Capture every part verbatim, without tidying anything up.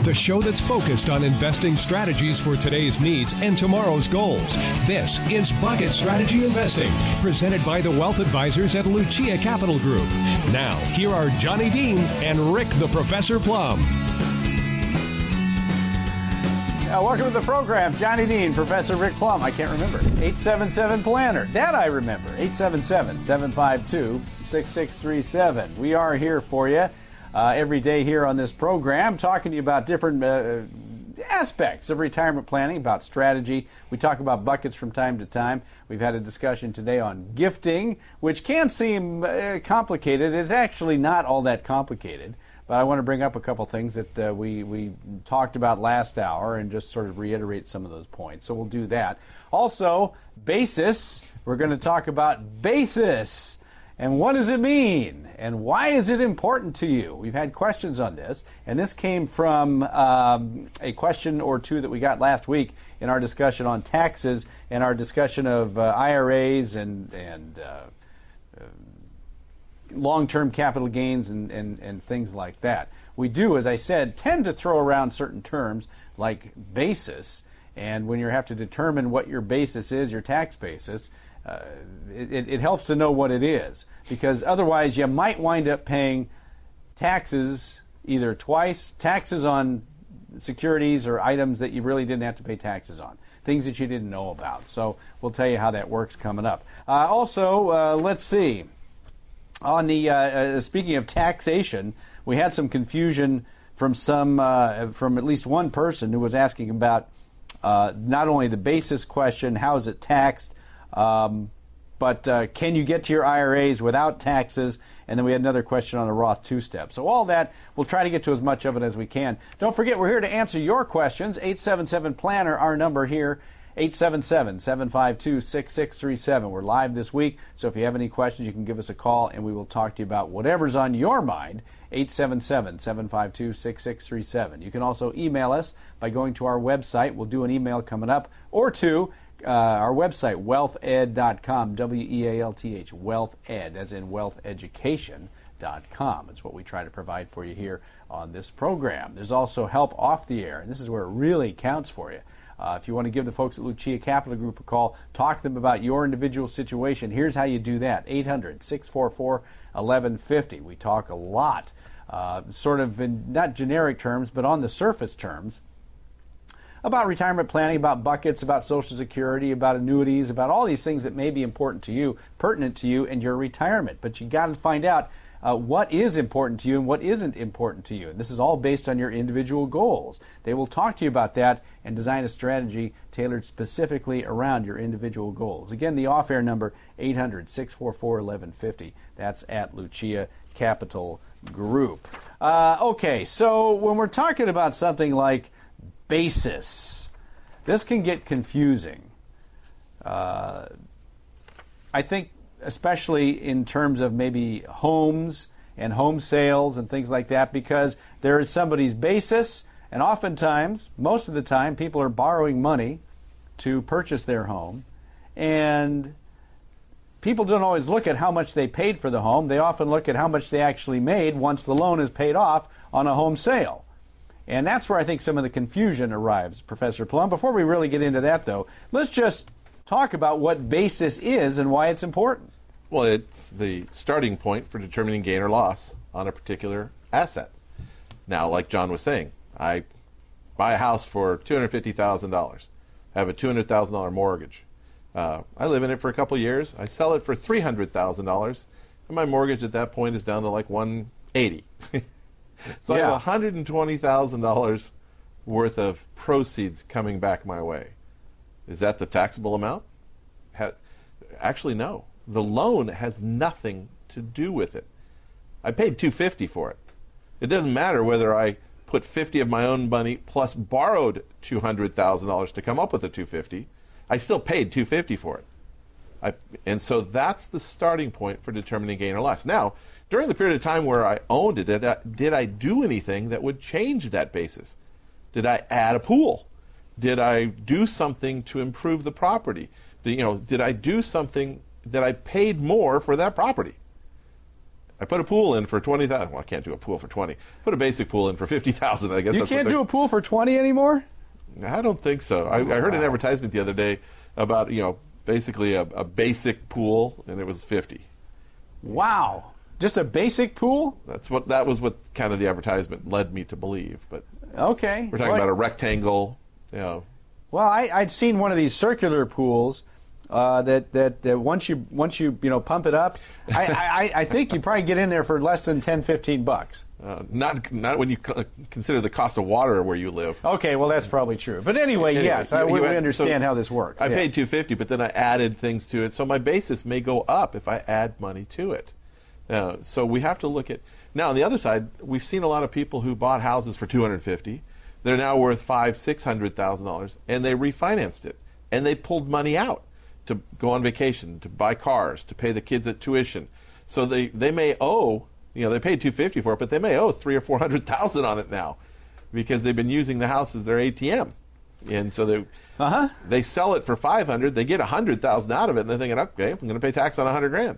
the show that's focused on investing strategies for today's needs and tomorrow's goals. This is Bucket Strategy Investing, presented by the Wealth Advisors at Lucia Capital Group. Now, here are Johnny Dean and Rick the Professor Plum. Uh, welcome to the program. Johnny Dean, Professor Rick Plum. I can't remember. eight seven seven planner. That I remember. eight seven seven, seven five two, six six three seven. We are here for you uh, every day here on this program, talking to you about different uh, aspects of retirement planning, about strategy. We talk about buckets from time to time. We've had a discussion today on gifting, which can seem uh, complicated. It's actually not all that complicated. But I want to bring up a couple things that uh, we, we talked about last hour and just sort of reiterate some of those points. So we'll do that. Also, basis. We're going to talk about basis. And what does it mean? And why is it important to you? We've had questions on this. And this came from um, a question or two that we got last week in our discussion on taxes and our discussion of uh, I R As and, and uh, uh, long-term capital gains and, and, and things like that. We do, as I said, tend to throw around certain terms like basis, and when you have to determine what your basis is, your tax basis, uh, it, it helps to know what it is, because otherwise you might wind up paying taxes either twice, taxes on securities or items that you really didn't have to pay taxes on, things that you didn't know about. So we'll tell you how that works coming up. Uh, also, uh, let's see. On the uh, uh, speaking of taxation, we had some confusion from some uh, from at least one person who was asking about uh, not only the basis question, how is it taxed, um, but uh, can you get to your I R As without taxes? And then we had another question on the Roth two-step. So all that, we'll try to get to as much of it as we can. Don't forget, we're here to answer your questions. eight seven seven planner, our number here. eight seven seven, seven five two, six six three seven. We're live this week, so if you have any questions, you can give us a call, and we will talk to you about whatever's on your mind. eight seven seven, seven five two, six six three seven. You can also email us by going to our website. We'll do an email coming up, or to uh, our website, wealth ed dot com, W E A L T H, WealthEd, as in wealth education dot com. It's what we try to provide for you here on this program. There's also help off the air, and this is where it really counts for you. Uh, if you want to give the folks at Lucia Capital Group a call, talk to them about your individual situation, here's how you do that. eight hundred, six four four, eleven fifty. We talk a lot, uh, sort of in not generic terms, but on the surface terms, about retirement planning, about buckets, about Social Security, about annuities, about all these things that may be important to you, pertinent to you and your retirement. But you got to find out Uh, what is important to you and what isn't important to you. And this is all based on your individual goals. They will talk to you about that and design a strategy tailored specifically around your individual goals. Again, the off-air number, eight hundred, six four four, eleven fifty. That's at Lucia Capital Group. Uh, okay, so when we're talking about something like basis, this can get confusing. Uh, I think especially in terms of maybe homes and home sales and things like that, because there is somebody's basis, and oftentimes, most of the time, people are borrowing money to purchase their home, and people don't always look at how much they paid for the home. They often look at how much they actually made once the loan is paid off on a home sale. And that's where I think some of the confusion arrives, Professor Plum. Before we really get into that, though, let's just talk about what basis is and why it's important. Well, it's the starting point for determining gain or loss on a particular asset. Now, like John was saying, I buy a house for two hundred fifty thousand dollars. I have a two hundred thousand dollars mortgage. Uh, I live in it for a couple of years. I sell it for three hundred thousand dollars, and my mortgage at that point is down to like one hundred eighty thousand dollars. So yeah. I have one hundred twenty thousand dollars worth of proceeds coming back my way. Is that the taxable amount? Ha- Actually, no. The loan has nothing to do with it. I paid two hundred fifty dollars for it. It doesn't matter whether I put fifty of my own money plus borrowed two hundred thousand dollars to come up with the two hundred fifty dollars. I still paid two hundred fifty dollars for it. I, and so that's the starting point for determining gain or loss. Now, during the period of time where I owned it, did I, did I do anything that would change that basis? Did I add a pool? Did I do something to improve the property? Did, you know, did I do something that I paid more for that property? I put a pool in for twenty thousand. Well, I can't do a pool for twenty. Put a basic pool in for fifty thousand. I guess you that's can't what do a pool for twenty anymore. I don't think so. I, I heard an advertisement the other day about you know basically a, a basic pool, and it was fifty. Wow, just a basic pool? That's what that was. What kind of the advertisement led me to believe. But okay, we're talking well, about a rectangle. You know. Well, I, I'd seen one of these circular pools. Uh, that that uh, once you once you you know pump it up, I, I, I think you probably get in there for less than ten, fifteen bucks. Uh, not not when you co- consider the cost of water where you live. Okay, well that's probably true. But anyway, anyway yes, you, I, we, you had, we understand so how this works. I yeah. paid two fifty, but then I added things to it, so my basis may go up if I add money to it. Uh, so we have to look at now. On the other side, we've seen a lot of people who bought houses for two hundred fifty. They're now worth five, six hundred thousand dollars, and they refinanced it, and they pulled money out to go on vacation, to buy cars, to pay the kids at tuition. So they, they may owe, you know, they paid two fifty for it, but they may owe three or four hundred thousand on it now, because they've been using the house as their A T M, and so they uh-huh. they sell it for five hundred, they get a hundred thousand out of it, and they're thinking, okay, I'm going to pay tax on a hundred grand.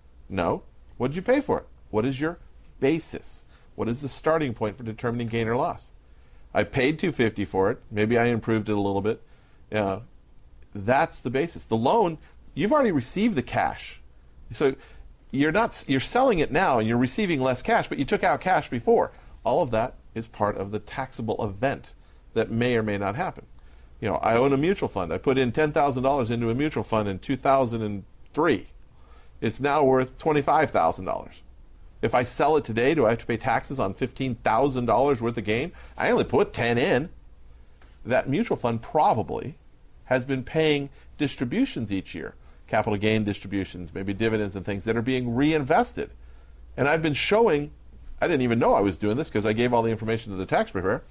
No, what did you pay for it? What is your basis? What is the starting point for determining gain or loss? I paid two fifty for it. Maybe I improved it a little bit. Uh, That's the basis. The loan, you've already received the cash. So you're not you're selling it now and you're receiving less cash, but you took out cash before. All of that is part of the taxable event that may or may not happen. You know, I own a mutual fund. I put in ten thousand dollars into a mutual fund in two thousand three. It's now worth twenty-five thousand dollars. If I sell it today, do I have to pay taxes on fifteen thousand dollars worth of gain? I only put ten in. That mutual fund probably has been paying distributions each year, capital gain distributions, maybe dividends and things that are being reinvested. And I've been showing, I didn't even know I was doing this because I gave all the information to the tax preparer.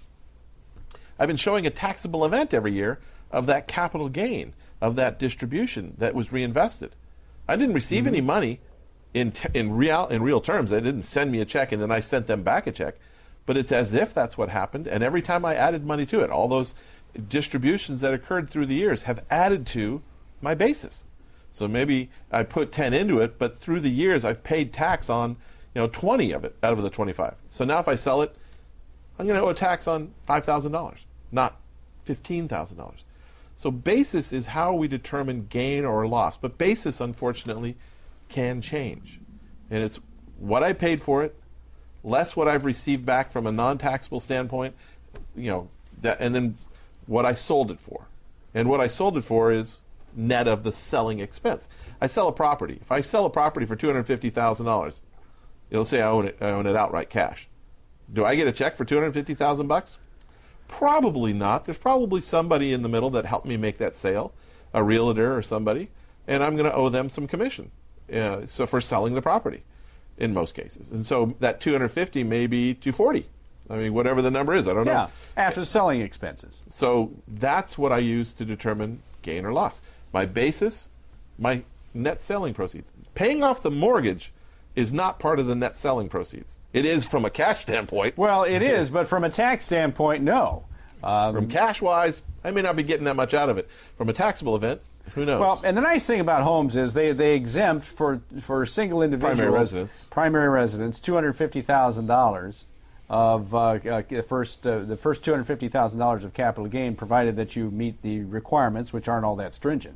I've been showing a taxable event every year of that capital gain, of that distribution that was reinvested. I didn't receive mm-hmm. any money in t- in real in real terms. They didn't send me a check and then I sent them back a check. But it's as if that's what happened. And every time I added money to it, all those distributions that occurred through the years have added to my basis. So maybe I put ten into it, but through the years I've paid tax on, you know, twenty of it out of the twenty-five. So now if I sell it, I'm going to owe a tax on five thousand dollars, not fifteen thousand dollars. So basis is how we determine gain or loss. But basis, unfortunately, can change. And it's what I paid for it, less what I've received back from a non-taxable standpoint, you know, that, and then what I sold it for. And what I sold it for is net of the selling expense. I sell a property. If I sell a property for two hundred fifty thousand dollars, it'll say I own it, I own it outright cash. Do I get a check for two hundred fifty thousand bucks? Probably not. There's probably somebody in the middle that helped me make that sale, a realtor or somebody, and I'm going to owe them some commission. Uh, so for selling the property, in most cases. And so that two hundred fifty may be two hundred forty. I mean, whatever the number is, I don't yeah, know. after selling expenses. So that's what I use to determine gain or loss. My basis, my net selling proceeds. Paying off the mortgage is not part of the net selling proceeds. It is from a cash standpoint. Well, it is, but from a tax standpoint, no. Um, from cash-wise, I may not be getting that much out of it. From a taxable event, who knows? Well, and the nice thing about homes is they, they exempt for, for single individuals, primary residence, primary residence, two hundred fifty thousand dollars of uh, uh, the first uh, the first two hundred fifty thousand dollars of capital gain, provided that you meet the requirements, which aren't all that stringent.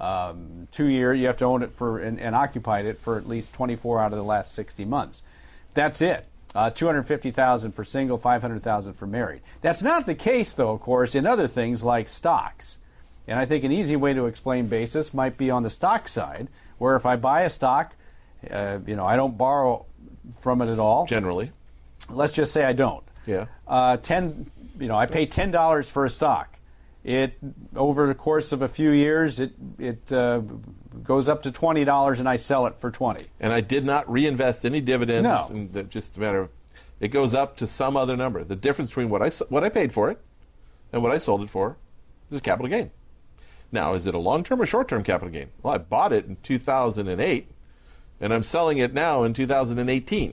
Um, two year, you have to own it for and, and occupied it for at least twenty-four out of the last sixty months. That's it. Uh, two hundred fifty thousand dollars for single, five hundred thousand dollars for married. That's not the case, though, of course, in other things like stocks. And I think an easy way to explain basis might be on the stock side, where if I buy a stock, uh, you know, I don't borrow from it at all. Generally. Let's just say I don't. Yeah. Uh, ten, you know, I pay ten dollars for a stock. It over the course of a few years, it it uh, goes up to twenty dollars, and I sell it for twenty. And I did not reinvest any dividends. No. And that just a matter of, it goes up to some other number. The difference between what I what I paid for it and what I sold it for is capital gain. Now, is it a long-term or short-term capital gain? Well, I bought it in two thousand eight, and I'm selling it now in two thousand eighteen.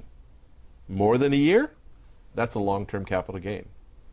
More than a year? That's a long-term capital gain.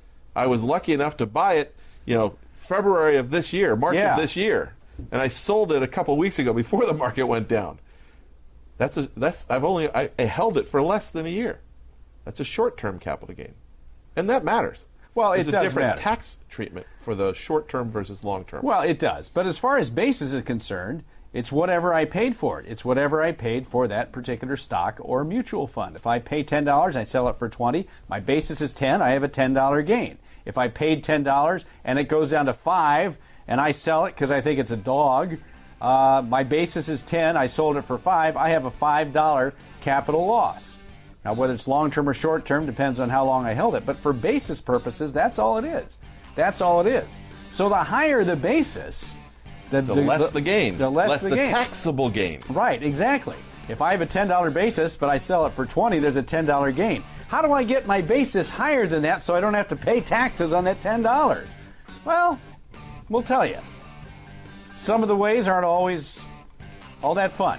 I was lucky enough to buy it, you know, February of this year, March yeah. of this year, and I sold it a couple weeks ago before the market went down. That's a that's I've only I, I held it for less than a year. That's a short-term capital gain, and that matters. Well, There's it a does different matter. tax treatment for the short-term versus long-term. Well, it does. But as far as basis is concerned, it's whatever I paid for it. It's whatever I paid for that particular stock or mutual fund. If I pay ten dollars, I sell it for twenty dollars. My basis is ten dollars. I have a ten dollars gain. If I paid ten dollars and it goes down to five dollars and I sell it because I think it's a dog, uh, my basis is ten dollars. I sold it for five dollars. I have a five dollars capital loss. Now, whether it's long-term or short-term depends on how long I held it. But for basis purposes, that's all it is. That's all it is. So the higher the basis, the, the, the less the, the gain, the less, less the, the gain. taxable gain. Right, exactly. If I have a ten dollars basis, but I sell it for twenty dollars, there's a ten dollars gain. How do I get my basis higher than that so I don't have to pay taxes on that ten dollars? Well, we'll tell you. Some of the ways aren't always all that fun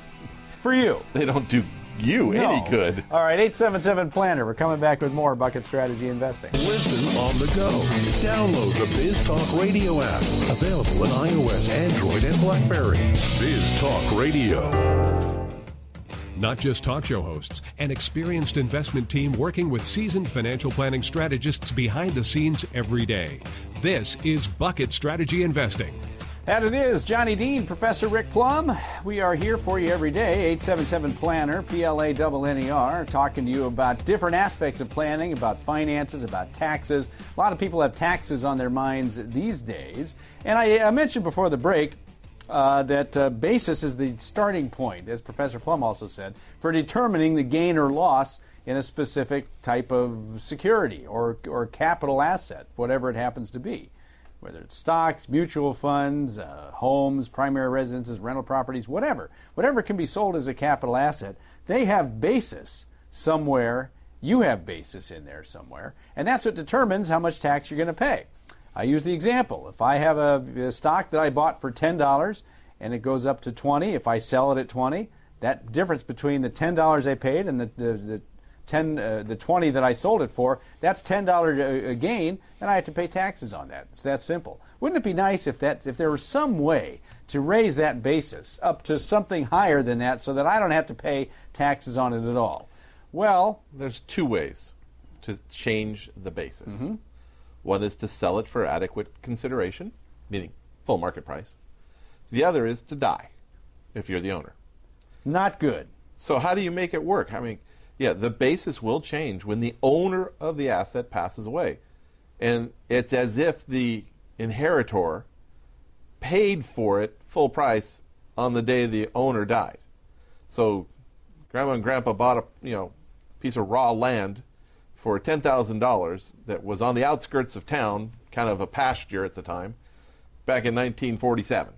for you. They don't do you No. any good. All right, eight seven seven Planner. We're coming back with more Bucket Strategy Investing. Listen on the go. Download the Biz Talk Radio app. Available on iOS, Android, and BlackBerry. Biz Talk Radio. Not just talk show hosts, an experienced investment team working with seasoned financial planning strategists behind the scenes every day. This is Bucket Strategy Investing. And it is Johnny Dean, Professor Rick Plum. We are here for you every day, eight seven seven Planner, P L A N N E R, talking to you about different aspects of planning, about finances, about taxes. A lot of people have taxes on their minds these days. And I, I mentioned before the break uh, that uh, basis is the starting point, as Professor Plum also said, for determining the gain or loss in a specific type of security or, or capital asset, whatever it happens to be. Whether it's stocks, mutual funds, uh, homes, primary residences, rental properties, whatever. Whatever can be sold as a capital asset, they have basis somewhere. You have basis in there somewhere. And that's what determines how much tax you're going to pay. I use the example. If I have a, a stock that I bought for ten dollars and it goes up to twenty dollars, if I sell it at twenty dollars, that difference between the ten dollars I paid and the, the, the ten, uh, the twenty that I sold it for, that's ten dollars a, a gain, and I have to pay taxes on that. It's that simple. Wouldn't it be nice if that if there was some way to raise that basis up to something higher than that so that I don't have to pay taxes on it at all? Well, There's two ways to change the basis. Mm-hmm. One is to sell it for adequate consideration, meaning full market price. The other is to die, if you're the owner. not good. So how do you make it work? I mean, yeah, the basis will change when the owner of the asset passes away. And it's as if the inheritor paid for it full price on the day the owner died. So grandma and grandpa bought a you know piece of raw land for ten thousand dollars that was on the outskirts of town, kind of a pasture at the time, back in nineteen forty-seven.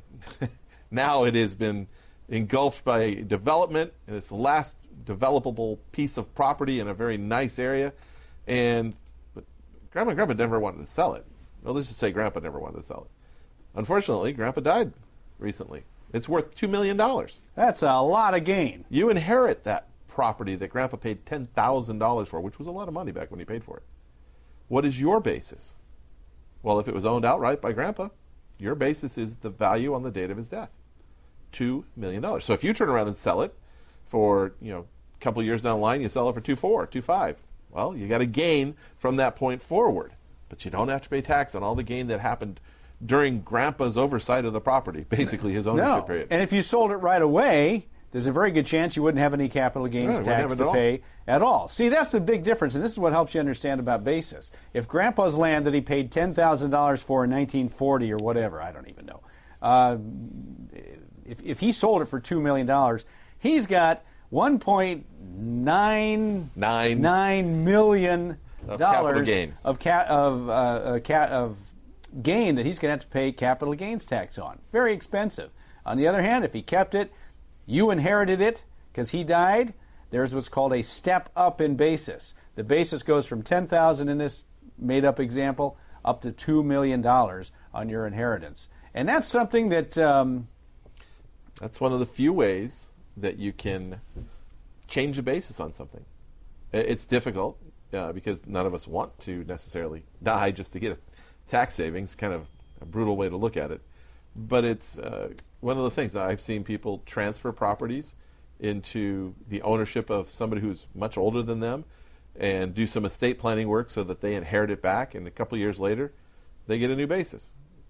Now it has been engulfed by development, and it's the last developable piece of property in a very nice area. And but grandma and grandpa never wanted to sell it. Well, let's just say grandpa never wanted to sell it. Unfortunately, grandpa died recently. It's worth two million dollars. That's a lot of gain. You inherit that property that grandpa paid ten thousand dollars for, which was a lot of money back when he paid for it. What is your basis? Well, if it was owned outright by grandpa, your basis is the value on the date of his death, two million dollars. So if you turn around and sell it for, you know, a couple of years down the line, you sell it for two four, two five. Well, you got a gain from that point forward, but you don't have to pay tax on all the gain that happened during grandpa's oversight of the property, basically his ownership No. period. And if you sold it right away, there's a very good chance you wouldn't have any capital gains No, you wouldn't tax have it to at all. pay at all. See, that's the big difference, and this is what helps you understand about basis. If grandpa's land that he paid ten thousand dollars for in nineteen forty or whatever, I don't even know, uh, if, if he sold it for two million dollars, he's got one point nine Nine. million Of dollars capital gain. of, ca- of, uh, uh, ca- of gain that he's going to have to pay capital gains tax on. Very expensive. On the other hand, if he kept it, you inherited it because he died, there's what's called a step up in basis. The basis goes from ten thousand dollars in this made-up example up to two million dollars on your inheritance. And that's something that... Um, That's one of the few ways that you can change the basis on something. I- It's difficult uh, because none of us want to necessarily die just to get a tax savings, kind of a brutal way to look at it. But it's uh, one of those things. I've seen people transfer properties into the ownership of somebody who's much older than them and do some estate planning work so that they inherit it back, and a couple of years later they get a new basis.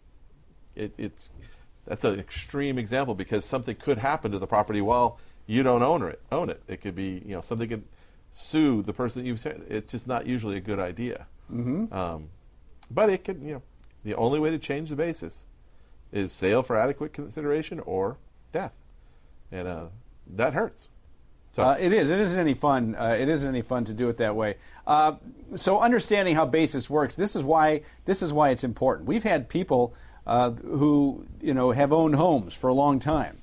It, it's that's an extreme example because something could happen to the property while you don't own it. Own it. It could be, you know, something could sue the person that you've said. It's just not usually a good idea. Mm-hmm. Um, but it could, you know, the only way to change the basis is sale for adequate consideration or death, and uh, that hurts. So uh, it is. It isn't any fun. Uh, it isn't any fun to do it that way. Uh, so understanding how basis works, this is why this is why it's important. We've had people uh, who you know have owned homes for a long time,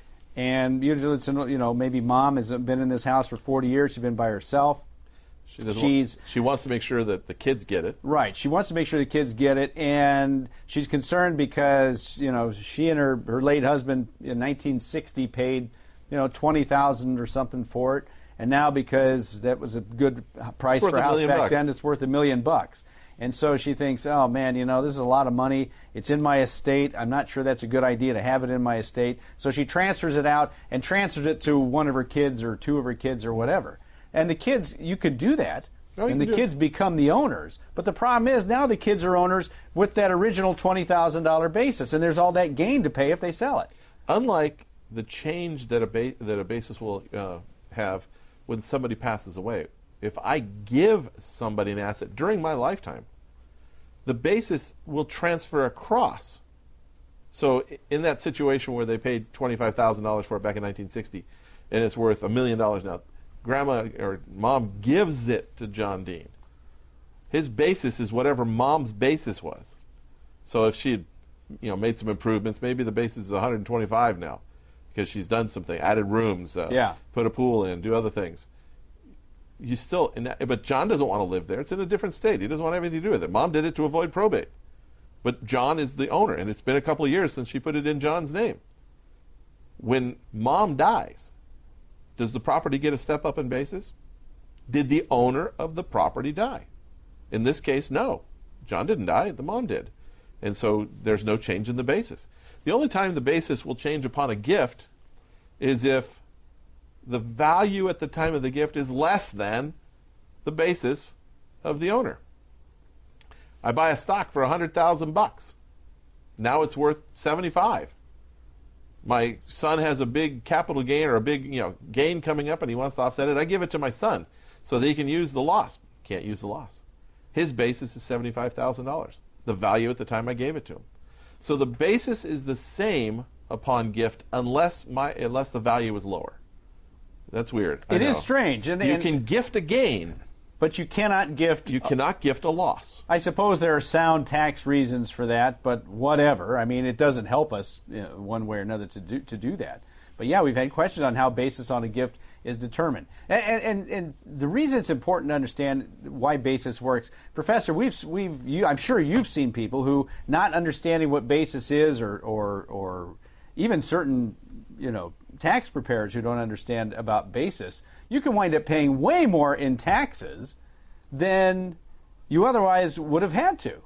and usually it's you know maybe mom has been in this house for forty years. She's been by herself. She doesn't she's want, she wants to make sure that the kids get it. Right. She wants to make sure the kids get it, and she's concerned because you know she and her her late husband in nineteen sixty paid you know twenty thousand or something for it, and now because that was a good price for a house back bucks. then, it's worth a million bucks. And so she thinks, oh man, you know this is a lot of money. It's in my estate. I'm not sure that's a good idea to have it in my estate. So she transfers it out and transfers it to one of her kids or two of her kids or whatever. And the kids, you could do that, oh, and the kids it. become the owners. But the problem is now the kids are owners with that original twenty thousand dollars basis, and there's all that gain to pay if they sell it. Unlike the change that a ba- that a basis will uh, have when somebody passes away, if I give somebody an asset during my lifetime, the basis will transfer across. So in that situation where they paid twenty-five thousand dollars for it back in nineteen sixty, and it's worth a million dollars now, Grandma or Mom gives it to John Dean. His basis is whatever Mom's basis was. So if she had, you know, made some improvements, maybe the basis is one hundred twenty-five now because she's done something, added rooms, uh, yeah. put a pool in, do other things. You still, in that, but John doesn't want to live there. It's in a different state. He doesn't want anything to do with it. Mom did it to avoid probate, but John is the owner, and it's been a couple of years since she put it in John's name. When Mom dies, does the property get a step up in basis? Did the owner of the property die? In this case, no. John didn't die, the mom did. And so there's no change in the basis. The only time the basis will change upon a gift is if the value at the time of the gift is less than the basis of the owner. I buy a stock for one hundred thousand bucks. Now it's worth seventy-five. My son has a big capital gain or a big, you know, gain coming up and he wants to offset it. I give it to my son so that he can use the loss. Can't use the loss. His basis is seventy-five thousand dollars, the value at the time I gave it to him. So the basis is the same upon gift unless my unless the value is lower. That's weird. It is strange. And, you and, can gift a gain, but you cannot gift. You cannot gift a loss. I suppose there are sound tax reasons for that, but whatever. I mean, it doesn't help us you know, one way or another to do to do that. But yeah, we've had questions on how basis on a gift is determined, and and, and the reason it's important to understand why basis works, Professor. We've we've you, I'm sure you've seen people who, not understanding what basis is, or or or even certain you know tax preparers who don't understand about basis, you can wind up paying way more in taxes than you otherwise would have had to.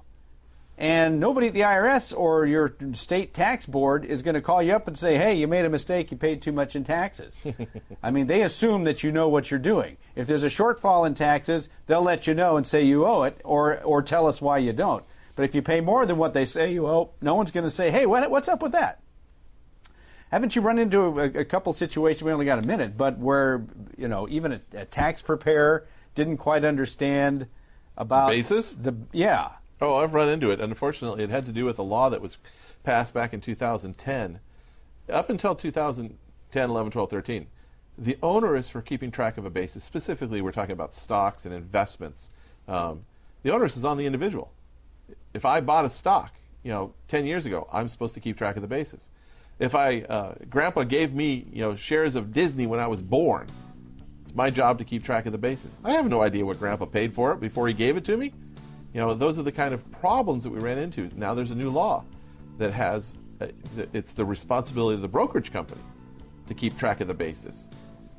And nobody at the I R S or your state tax board is going to call you up and say, hey, you made a mistake, you paid too much in taxes. I mean, they assume that you know what you're doing. If there's a shortfall in taxes, they'll let you know and say you owe it, or or tell us why you don't. But if you pay more than what they say you owe, no one's going to say, hey, what, what's up with that? Haven't you run into a, a couple situations, we only got a minute, but where, you know, even a, a tax preparer didn't quite understand about... Basis? The, yeah. Oh, I've run into it. Unfortunately, it had to do with a law that was passed back in two thousand ten. Up until two thousand ten, eleven, twelve, thirteen, the onus for keeping track of a basis, specifically we're talking about stocks and investments, um, the onus is on the individual. If I bought a stock, you know, ten years ago, I'm supposed to keep track of the basis. If I, uh, Grandpa gave me, you know, shares of Disney when I was born, it's my job to keep track of the basis. I have no idea what Grandpa paid for it before he gave it to me. You know, those are the kind of problems that we ran into. Now there's a new law that has, uh, it's the responsibility of the brokerage company to keep track of the basis.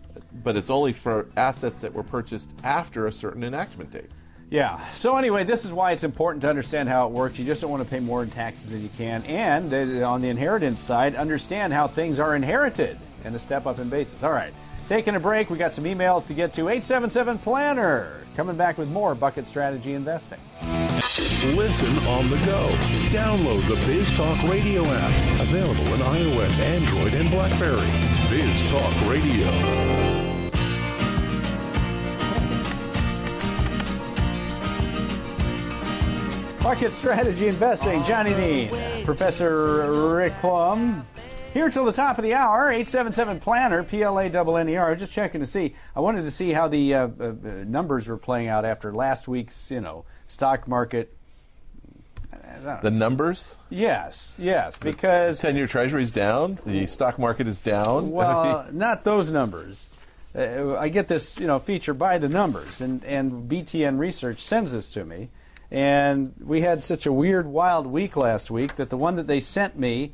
But it's only for assets that were purchased after a certain enactment date. Yeah. So anyway, this is why it's important to understand how it works. You just don't want to pay more in taxes than you can. And on the inheritance side, understand how things are inherited and a step up in basis. All right. Taking a break, we got some emails to get to. eight seven seven planner. Coming back with more Bucket Strategy Investing. Listen on the go. Download the Biz Talk Radio app. Available in iOS, Android, and BlackBerry. Biz Talk Radio. Bucket Strategy Investing. Johnny Dean, Professor Rick Plum. Here till the top of the hour, eight seven seven planner, P L A N N E R. Just checking to see. I wanted to see how the uh, uh, numbers were playing out after last week's, you know, stock market. The numbers? Yes, yes, because ten-year Treasury's down. The stock market is down. Well, not those numbers. Uh, I get this, you know, feature by the numbers, and and B T N Research sends this to me, and we had such a weird, wild week last week that the one that they sent me.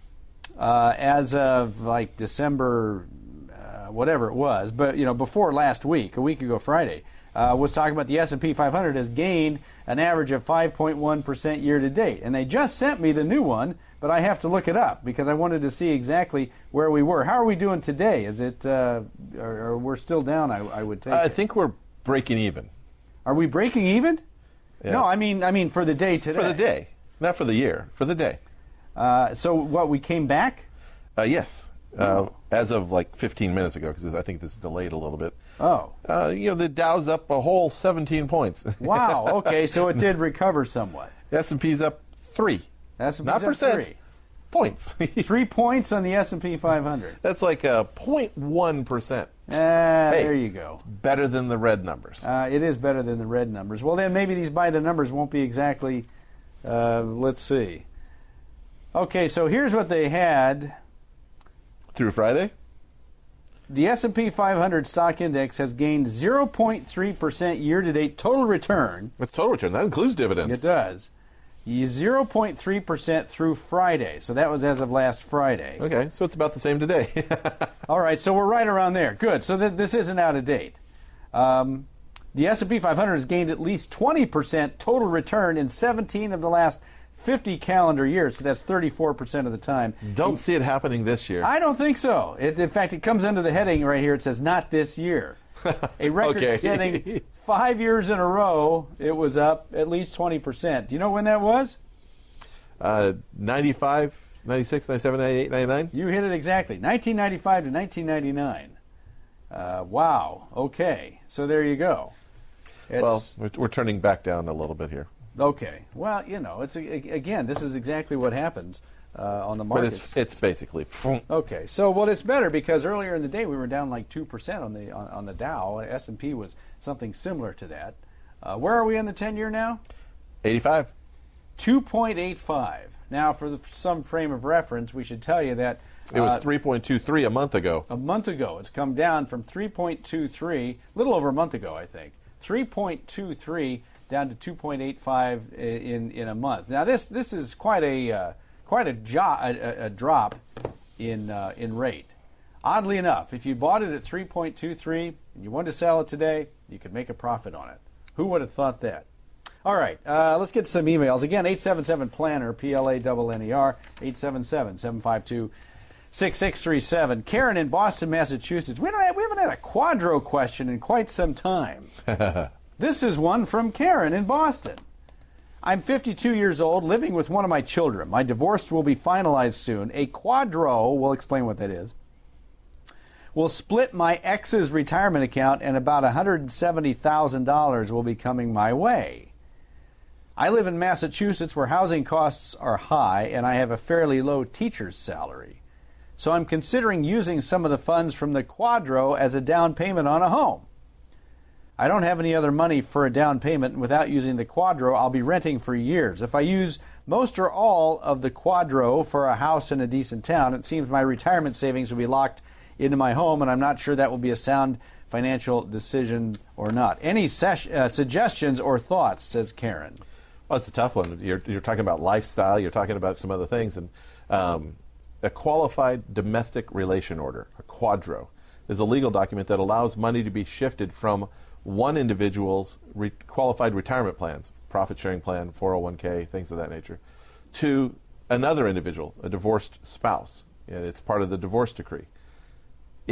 Uh, as of like December, uh, whatever it was, but you know, before last week, a week ago Friday, uh, was talking about the S and P five hundred has gained an average of five point one percent year to date, and they just sent me the new one, but I have to look it up because I wanted to see exactly where we were. How are we doing today? Is it, uh, or, or we're still down? I, I would take. I it. think we're breaking even. Are we breaking even? Yeah. No, I mean, I mean for the day today. For the day, not for the year. For the day. Uh, so what, we came back? Uh, yes, uh, as of like fifteen minutes ago, because I think this is delayed a little bit. Oh. Uh, you know, the Dow's up a whole seventeen points. Wow, okay, so it did recover somewhat. The S and P's up three. S and P's not up percent. Three. Points. Three points on the S and P five hundred. That's like a zero point one percent. Ah, hey, there you go. It's better than the red numbers. Uh, it is better than the red numbers. Well, then maybe these by the numbers won't be exactly, uh, let's see. Okay, so here's what they had. Through Friday? The S and P five hundred stock index has gained zero point three percent year-to-date total return. That's total return. That includes dividends. It does. zero point three percent through Friday. So that was as of last Friday. Okay, so it's about the same today. All right, so we're right around there. Good. So th- this isn't out of date. Um, the S and P five hundred has gained at least twenty percent total return in seventeen of the last fifty calendar years, so that's thirty-four percent of the time. Don't see it happening this year. I don't think so. It, in fact, it comes under the heading right here. It says, not this year. A record-setting okay. five years in a row, it was up at least twenty percent. Do you know when that was? Uh, ninety-five, ninety-six, ninety-seven, ninety-eight, ninety-nine? You hit it exactly. nineteen ninety-five to nineteen ninety-nine. Uh, wow. Okay. So there you go. It's, well, we're, we're turning back down a little bit here. Okay. Well, you know, it's again, this is exactly what happens uh, on the markets. But it's, it's basically. Okay. So, well, it's better because earlier in the day we were down like two percent on the on, on the Dow. S and P was something similar to that. Uh, where are we on the ten-year now? eighty-five. two point eight five. Now, for the, some frame of reference, we should tell you that it was uh, three point two three a month ago. A month ago, it's come down from three point two three, a little over a month ago, I think. three point two three down to two point eight five in in a month. Now this this is quite a uh, quite a, jo- a, a drop in uh, in rate. Oddly enough, if you bought it at three point two three and you wanted to sell it today, you could make a profit on it. Who would have thought that? All right, uh, let's get some emails. Again, eight seven seven planner, P L A N N E R, eight seven seven, seven five two, six six three seven. Karen in Boston, Massachusetts. We, don't have, we haven't had a Quadro question in quite some time. This is one from Karen in Boston. I'm fifty-two years old, living with one of my children. My divorce will be finalized soon. A Quadro, we'll explain what that is, will split my ex's retirement account, and about one hundred seventy thousand dollars will be coming my way. I live in Massachusetts where housing costs are high, and I have a fairly low teacher's salary. So I'm considering using some of the funds from the Quadro as a down payment on a home. I don't have any other money for a down payment, and without using the Quadro, I'll be renting for years. If I use most or all of the Quadro for a house in a decent town, it seems my retirement savings will be locked into my home, and I'm not sure that will be a sound financial decision or not. Any ses- uh, suggestions or thoughts, says Karen? Well, it's a tough one. You're, you're talking about lifestyle. You're talking about some other things. And um, a qualified domestic relation order, a Quadro, is a legal document that allows money to be shifted from one individual's re- qualified retirement plans, profit-sharing plan, four oh one k, things of that nature, to another individual, a divorced spouse. And it's part of the divorce decree. It,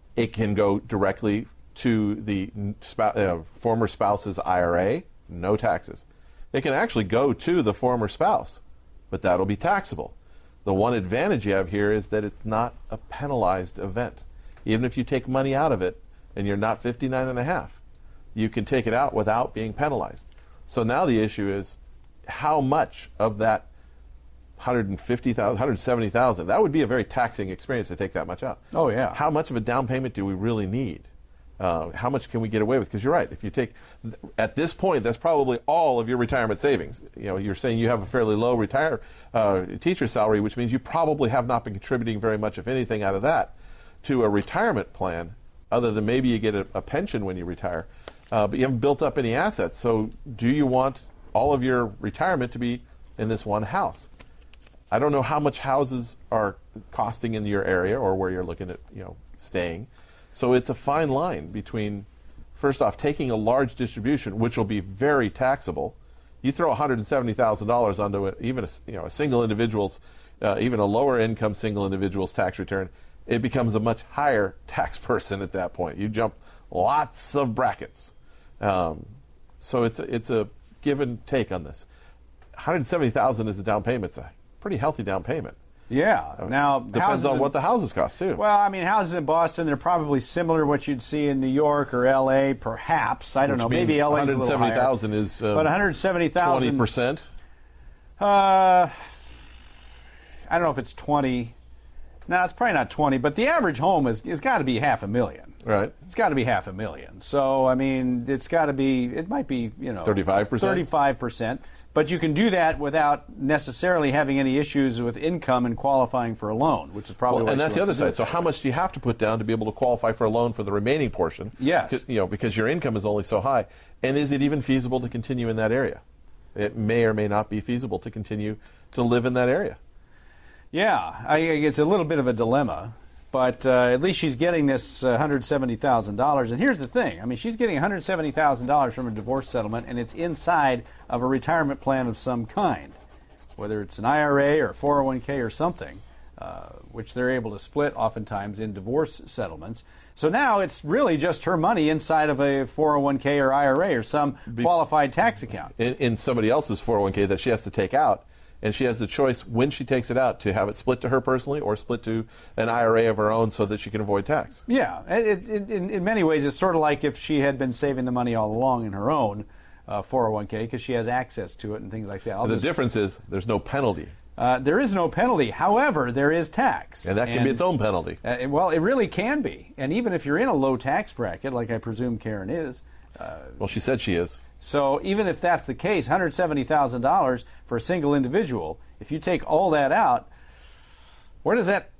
It can go directly to the spou- uh, former spouse's I R A, no taxes. It can actually go to the former spouse, but that'll be taxable. The one advantage you have here is that it's not a penalized event. Even if you take money out of it and you're not fifty-nine and a half, you can take it out without being penalized. So now the issue is how much of that one hundred fifty thousand dollars, one hundred seventy thousand dollars, that would be a very taxing experience to take that much out. Oh, yeah. How much of a down payment do we really need? Uh, how much can we get away with? Because you're right. If you take, at this point, that's probably all of your retirement savings. You know, you're saying you have a fairly low retire uh, teacher salary, which means you probably have not been contributing very much, if anything, out of that to a retirement plan, other than maybe you get a, a pension when you retire. Uh, but you haven't built up any assets. So do you want all of your retirement to be in this one house? I don't know how much houses are costing in your area or where you're looking at, you know, staying. So it's a fine line between, first off, taking a large distribution, which will be very taxable. You throw one hundred seventy thousand dollars onto it, even a, you know, a single individual's, uh, even a lower income single individual's tax return, it becomes a much higher tax person at that point. You jump lots of brackets. Um, so it's a, it's a give and take on this. one hundred seventy thousand dollars is a down payment. It's a pretty healthy down payment. Yeah. Now, depends on in, what the houses cost too. Well, I mean, houses in Boston, they're probably similar to what you'd see in New York or L A, perhaps. I don't Which know. means Maybe L A's a little higher. one hundred seventy thousand is um, but one hundred seventy thousand. twenty percent. Uh, I don't know if it's twenty. No, it's probably not twenty. But the average home is has got to be half a million. Right. It's got to be half a million. So I mean, it's got to be. It might be, you know, thirty-five percent. Thirty-five percent. But you can do that without necessarily having any issues with income and qualifying for a loan, which is probably well, what and that's the other side. Do. So how much do you have to put down to be able to qualify for a loan for the remaining portion? Yes. You know, because your income is only so high. And is it even feasible to continue in that area? It may or may not be feasible to continue to live in that area. Yeah, I, it's a little bit of a dilemma, but uh, at least she's getting this uh, one hundred seventy thousand dollars. And here's the thing. I mean, she's getting one hundred seventy thousand dollars from a divorce settlement, and it's inside of a retirement plan of some kind, whether it's an I R A or four oh one k or something, uh, which they're able to split oftentimes in divorce settlements. So now it's really just her money inside of a four oh one k or I R A or some qualified tax account. In, in somebody else's four oh one k that she has to take out. And she has the choice when she takes it out to have it split to her personally or split to an I R A of her own so that she can avoid tax. Yeah, it, it, in, in many ways, it's sort of like if she had been saving the money all along in her own uh, four oh one k because she has access to it and things like that. The just, difference is there's no penalty. Uh, there is no penalty. However, there is tax. And that can and, be its own penalty. Uh, well, it really can be. And even if you're in a low tax bracket, like I presume Karen is. Uh, well, she said she is. So even if that's the case, one hundred seventy thousand dollars for a single individual, if you take all that out, where does that,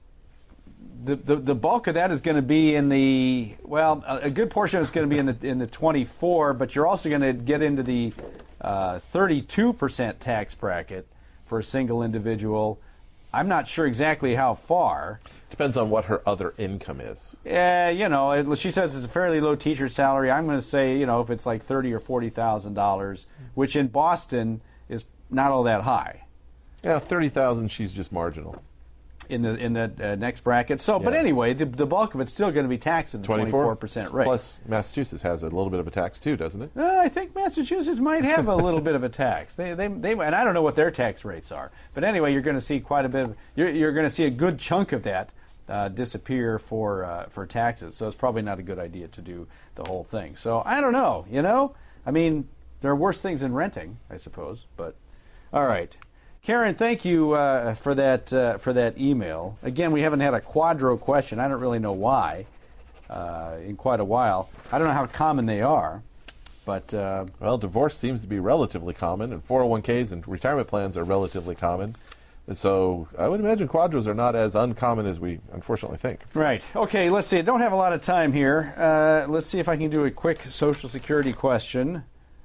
the, the, the bulk of that is going to be in the, well, a, a good portion is going to be in the in the twenty-four, but you're also going to get into the uh, thirty-two percent tax bracket for a single individual. I'm not sure exactly how far. Depends on what her other income is. Uh, you know, it, she says it's a fairly low teacher salary. I'm going to say, you know, if it's like thirty or forty thousand dollars, which in Boston is not all that high. Yeah, thirty thousand. She's just marginal in the in the uh, next bracket. So, yeah. But anyway, the the bulk of it's still going to be taxed at the twenty-four percent rate. Plus, Massachusetts has a little bit of a tax too, doesn't it? Uh, I think Massachusetts might have a little bit of a tax. They they they and I don't know what their tax rates are. But anyway, you're going to see quite a bit of you're you're going to see a good chunk of that uh, disappear for uh, for taxes. So it's probably not a good idea to do the whole thing. So I don't know. You know, I mean, there are worse things than renting, I suppose. But all right. Karen, thank you uh, for that uh, for that email. Again, we haven't had a Quadro question. I don't really know why uh, in quite a while. I don't know how common they are, but uh, well, divorce seems to be relatively common, and four oh one k's and retirement plans are relatively common. And so I would imagine Quadros are not as uncommon as we unfortunately think. Right. Okay. Let's see. I don't have a lot of time here. Uh, let's see if I can do a quick Social Security question.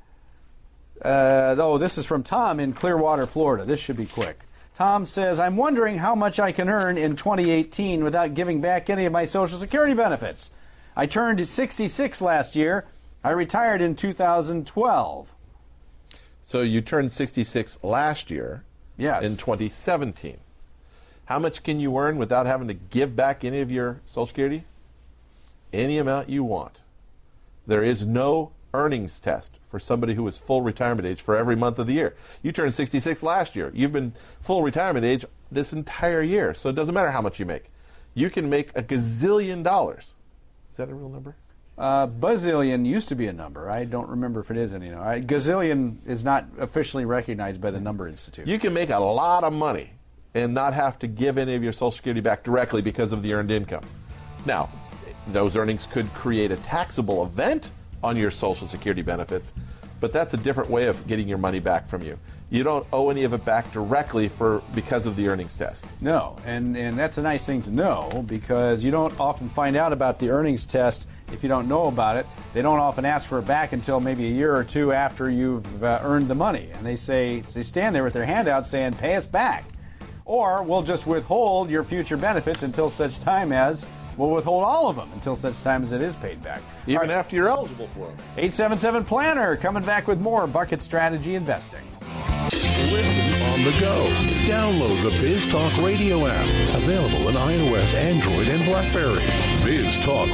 Uh, oh, this is from Tom in Clearwater, Florida. This should be quick. Tom says, I'm wondering how much I can earn in twenty eighteen without giving back any of my Social Security benefits. I turned sixty-six last year. I retired in two thousand twelve. So you turned sixty-six last year. Yes. In twenty seventeen. How much can you earn without having to give back any of your Social Security? any amount you want. There is no earnings test for somebody who is full retirement age for every month of the year. You turned sixty-six last year. You've been full retirement age this entire year, so it doesn't matter how much you make. You can make a gazillion dollars. Is that a real number? Uh, bazillion used to be a number. I don't remember if it is anymore. I, gazillion is not officially recognized by the Number Institute. You can make a lot of money and not have to give any of your Social Security back directly because of the earned income. Now, those earnings could create a taxable event on your Social Security benefits, but that's a different way of getting your money back from you. You don't owe any of it back directly for because of the earnings test. No, and, and that's a nice thing to know, because you don't often find out about the earnings test if you don't know about it. They don't often ask for it back until maybe a year or two after you've uh, earned the money. And they say, they stand there with their hand out saying, pay us back. Or we'll just withhold your future benefits until such time as, we'll withhold all of them until such time as it is paid back. Even right. after you're eligible for them. eight seven seven Planner, coming back with more Bucket Strategy Investing. Listen on the go. Download the Biz Talk Radio app. Available on iOS, Android, and BlackBerry. Biz Talk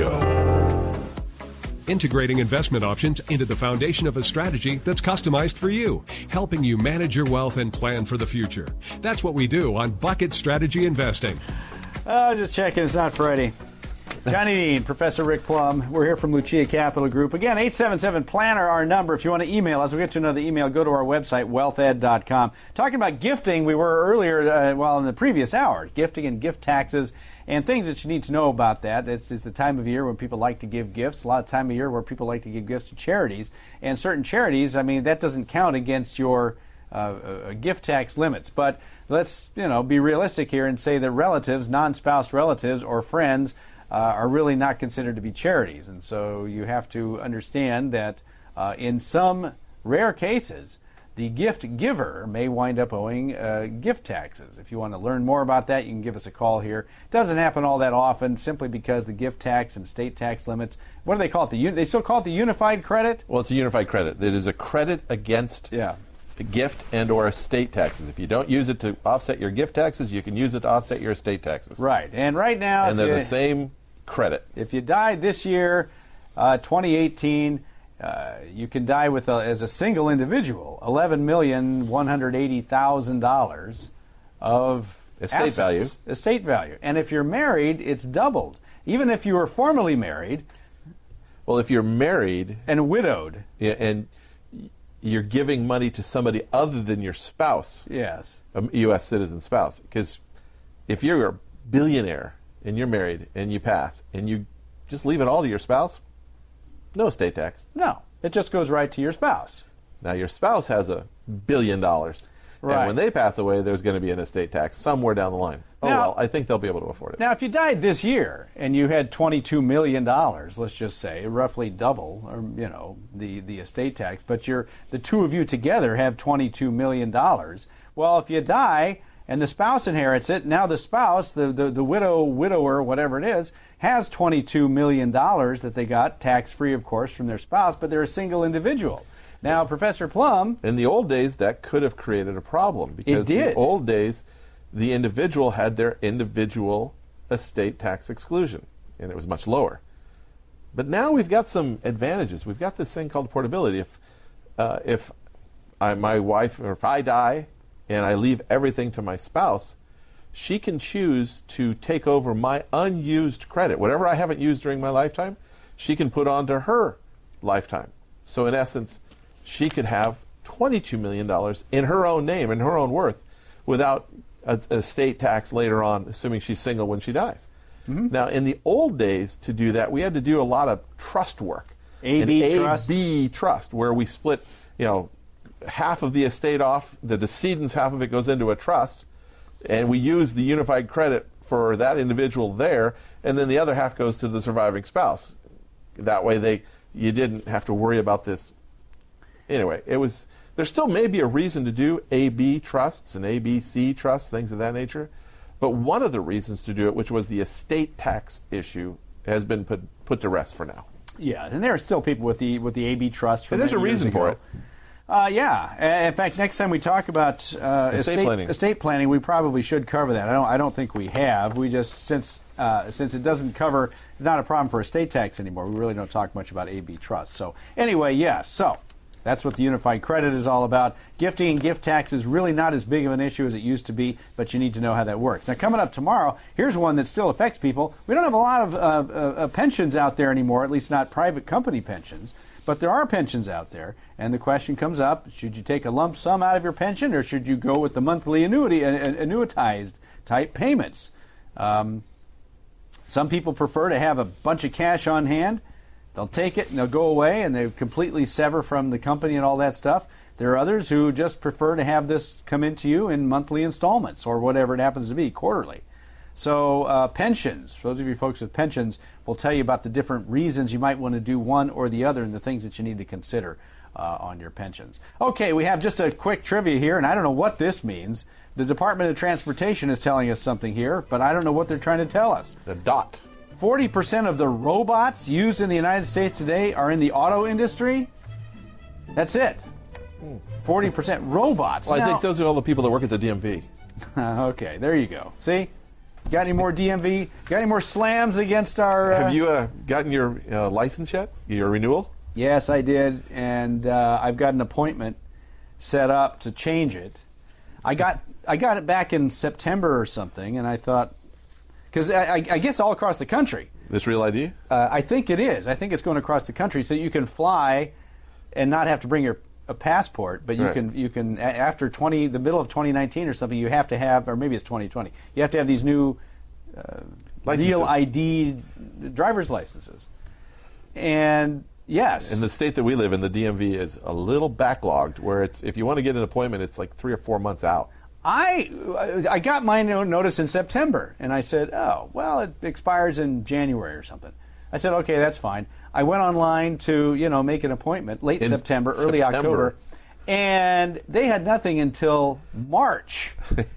Radio. Integrating investment options into the foundation of a strategy that's customized for you, helping you manage your wealth and plan for the future. That's what we do on Bucket Strategy Investing. Uh, just checking, it's not Friday. Johnny Dean, Professor Rick Plum. We're here from Lucia Capital Group. Again, eight seven seven Planner, our number. If you want to email us, we'll get to another email. Go to our website, wealth ed dot com. Talking about gifting, we were earlier, uh, well, in the previous hour, gifting and gift taxes and things that you need to know about that. It's, it's the time of year when people like to give gifts. A lot of time of year where people like to give gifts to charities. And certain charities, I mean, that doesn't count against your uh, uh, gift tax limits. But let's, you know, be realistic here and say that relatives, non-spouse relatives or friends uh, are really not considered to be charities. And so you have to understand that uh, in some rare cases, the gift giver may wind up owing uh, gift taxes. If you want to learn more about that, you can give us a call here. It doesn't happen all that often, simply because the gift tax and state tax limits, what do they call it? The, they still call it the unified credit? Well, it's a unified credit. It is a credit against yeah. gift and or estate taxes. If you don't use it to offset your gift taxes, you can use it to offset your estate taxes. Right. And right now, and they're you, the same credit. If you died this year, uh, twenty eighteen, uh, you can die with a, as a single individual, eleven million one hundred eighty thousand dollars of estate assets, value. Estate value. And if you're married, it's doubled. Even if you were formerly married. Well, if you're married and widowed, yeah, and you're giving money to somebody other than your spouse, yes, a U S citizen spouse, because if you're a billionaire and you're married and you pass and you just leave it all to your spouse, no estate tax. No, it just goes right to your spouse. Now your spouse has a billion dollars, right. and when they pass away, there's going to be an estate tax somewhere down the line. Oh now, well, I think they'll be able to afford it. Now, if you died this year and you had twenty-two million dollars, let's just say, roughly double, or you know, the, the estate tax, but you're the two of you together have twenty-two million dollars. Well, if you die and the spouse inherits it, now the spouse, the, the, the widow, widower, whatever it is, has twenty-two million dollars that they got, tax-free, of course, from their spouse, but they're a single individual. Now, Professor Plum... In the old days, that could have created a problem. Because it did. in the old days, the individual had their individual estate tax exclusion, and it was much lower. But now we've got some advantages. We've got this thing called portability. If, uh, if I, my wife, or if I die, and I leave everything to my spouse, she can choose to take over my unused credit. Whatever I haven't used during my lifetime, she can put onto her lifetime. So in essence, she could have twenty-two million dollars in her own name, in her own worth, without a, a estate tax later on, assuming she's single when she dies. Mm-hmm. Now, in the old days, to do that, we had to do a lot of trust work. A B An trust? A B trust, where we split, you know, half of the estate off, the decedent's half of it goes into a trust, and we use the unified credit for that individual there, and then the other half goes to the surviving spouse. That way they you didn't have to worry about this. Anyway, it was there still may be a reason to do A B trusts and A B C trusts, things of that nature, but one of the reasons to do it, which was the estate tax issue, has been put put to rest for now. Yeah, and there are still people with the with the A B trust. And there's a reason for it. Uh, yeah. In fact, next time we talk about uh, estate, estate planning. estate planning, we probably should cover that. I don't. I don't think we have. We just since uh, since it doesn't cover, it's not a problem for estate tax anymore. We really don't talk much about A B trusts. So anyway, yeah. So that's what the unified credit is all about. Gifting and gift tax is really not as big of an issue as it used to be, but you need to know how that works. Now, coming up tomorrow, here's one that still affects people. We don't have a lot of uh, uh, pensions out there anymore, at least not private company pensions. But there are pensions out there, and the question comes up, should you take a lump sum out of your pension, or should you go with the monthly annuity, uh, annuitized type payments? Um, some people prefer to have a bunch of cash on hand. They'll take it and they'll go away, and they completely sever from the company and all that stuff. There are others who just prefer to have this come into you in monthly installments, or whatever it happens to be, quarterly. So uh, pensions, for those of you folks with pensions, will tell you about the different reasons you might want to do one or the other and the things that you need to consider uh, on your pensions. Okay, we have just a quick trivia here, and I don't know what this means. The Department of Transportation is telling us something here, but I don't know what they're trying to tell us. The dot. forty percent of the robots used in the United States today are in the auto industry. That's it. forty percent robots. Well, now, I think those are all the people that work at the D M V. Okay, there you go. See? Got any more D M V? Got any more slams against our... Uh... Have you uh, gotten your uh, license yet? Your renewal? Yes, I did, and uh, I've got an appointment set up to change it. I got I got it back in September or something, and I thought... Because I, I guess all across the country. This Real I D? Uh, I think it is. I think it's going across the country, so you can fly and not have to bring your a passport, but you right. can you can after twenty the middle of twenty nineteen or something, you have to have, or maybe it's twenty twenty. You have to have these new uh, Real I D driver's licenses. And yes, in the state that we live in, the D M V is a little backlogged. Where it's if you want to get an appointment, it's like three or four months out. I I got my notice in September, and I said, oh, well, it expires in January or something. I said, okay, that's fine. I went online to, you know, make an appointment late in September, early September. October, and they had nothing until March.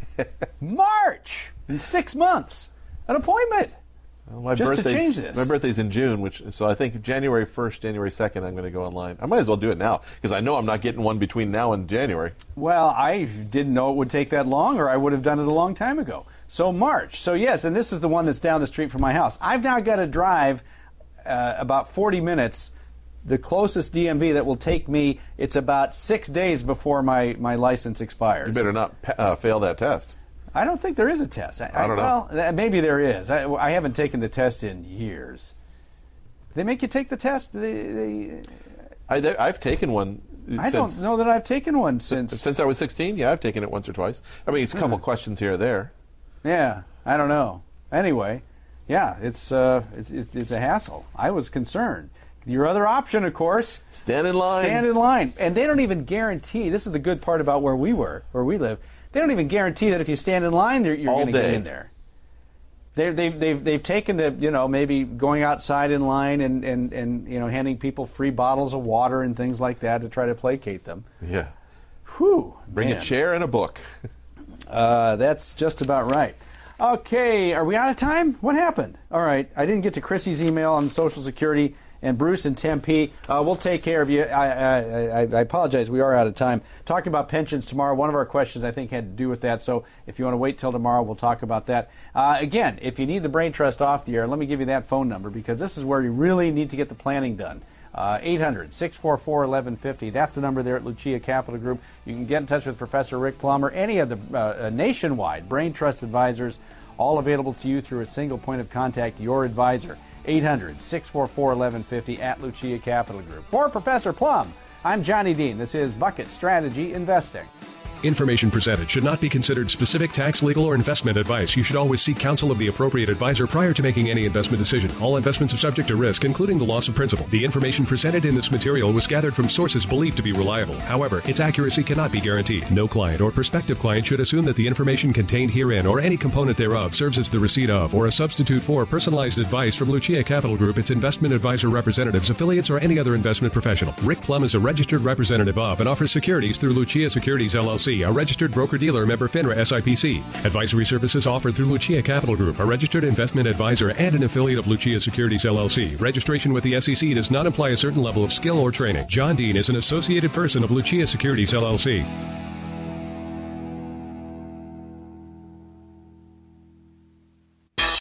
March! In six months. An appointment. Well, my just to change this. My birthday's in June, which so I think January first, January second, I'm going to go online. I might as well do it now, because I know I'm not getting one between now and January. Well, I didn't know it would take that long, or I would have done it a long time ago. So March. So yes, and this is the one that's down the street from my house. I've now got to drive uh, about forty minutes. The closest D M V that will take me, it's about six days before my, my license expires. You better not uh, fail that test. I don't think there is a test. I, I don't know. Well, maybe there is. I, I haven't taken the test in years. They make you take the test? They, they, I, I've taken one. I since, don't know that I've taken one since... Since I was sixteen, yeah, I've taken it once or twice. I mean, it's a couple hmm. questions here or there. Yeah, I don't know. Anyway, yeah, it's, uh, it's, it's, it's a hassle. I was concerned. Your other option, of course... Stand in line. Stand in line. And they don't even guarantee... This is the good part about where we were, where we live. They don't even guarantee that if you stand in line, you're going to get in there. They, they've, they've, they've taken to, you know, maybe going outside in line and, and, and, you know, handing people free bottles of water and things like that to try to placate them. Yeah. Whew. Bring man. a chair and a book. uh, that's just about right. Okay, are we out of time? What happened? All right, I didn't get to Chrissy's email on Social Security. And Bruce and Tempe, uh, we'll take care of you. I, I, I, I apologize, we are out of time. Talking about pensions tomorrow, one of our questions I think had to do with that, so if you want to wait till tomorrow, we'll talk about that. Uh, again, if you need the Brain Trust off the air, let me give you that phone number, because this is where you really need to get the planning done. Uh, eight hundred, six four four, eleven fifty, that's the number there at Lucia Capital Group. You can get in touch with Professor Rick Plum or any of the uh, nationwide Brain Trust advisors, all available to you through a single point of contact, your advisor. eight hundred, six four four, eleven fifty at Lucia Capital Group. For Professor Plum, I'm Johnny Dean. This is Bucket Strategy Investing. Information presented should not be considered specific tax, legal, or investment advice. You should always seek counsel of the appropriate advisor prior to making any investment decision. All investments are subject to risk, including the loss of principal. The information presented in this material was gathered from sources believed to be reliable. However, its accuracy cannot be guaranteed. No client or prospective client should assume that the information contained herein or any component thereof serves as the receipt of or a substitute for personalized advice from Lucia Capital Group, its investment advisor representatives, affiliates, or any other investment professional. Rick Plum is a registered representative of and offers securities through Lucia Securities, L L C. C, a registered broker-dealer, member FINRA S I P C. Advisory services offered through Lucia Capital Group, a registered investment advisor and an affiliate of Lucia Securities L L C. Registration with the S E C does not imply a certain level of skill or training. John Dean is an associated person of Lucia Securities L L C.